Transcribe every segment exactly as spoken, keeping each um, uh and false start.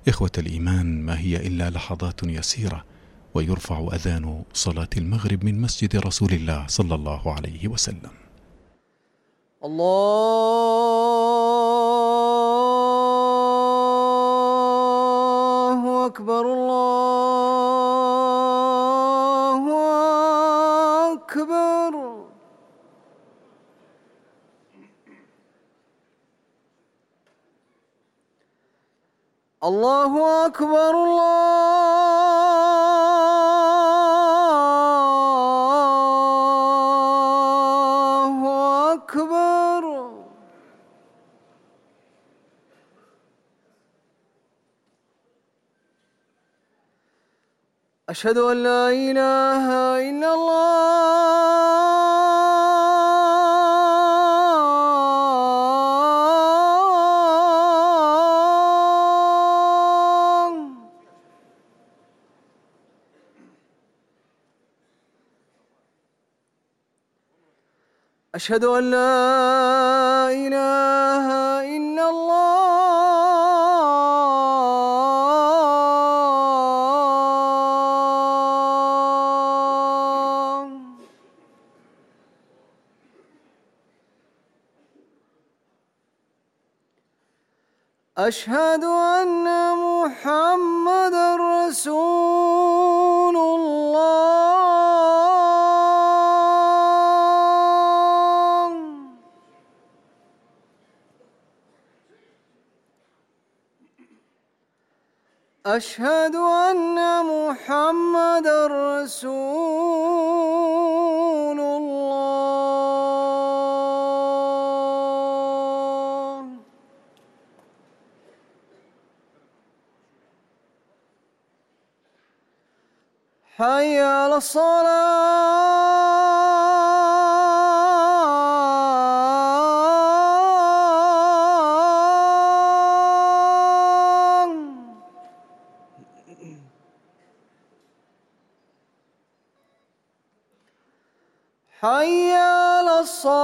إخوة الإيمان، ما هي إلا لحظات يسيرة ويرفع أذان صلاة المغرب من مسجد رسول الله صلى الله عليه وسلم. الله أكبر، الله أكبر. الله أكبر، الله أكبر. أشهد أن لا إله إلا الله. أشهد أن لا إله إلا الله. أشهد أن محمدًا رسول الله. أشهد أن محمدًا رسول الله. حي على الصلاة. حي على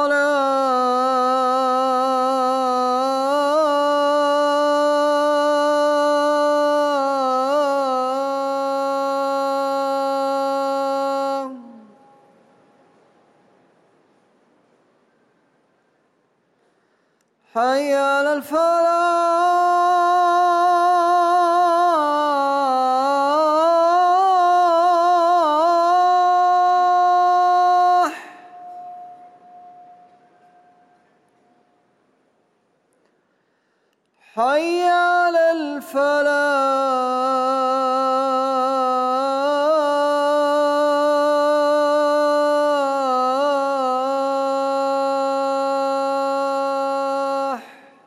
الصلاة. حي على الفلاح. حي على الفلاح.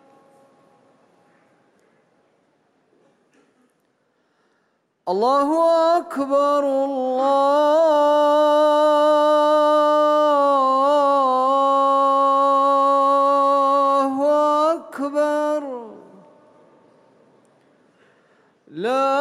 الله أكبر، الله أكبر. لا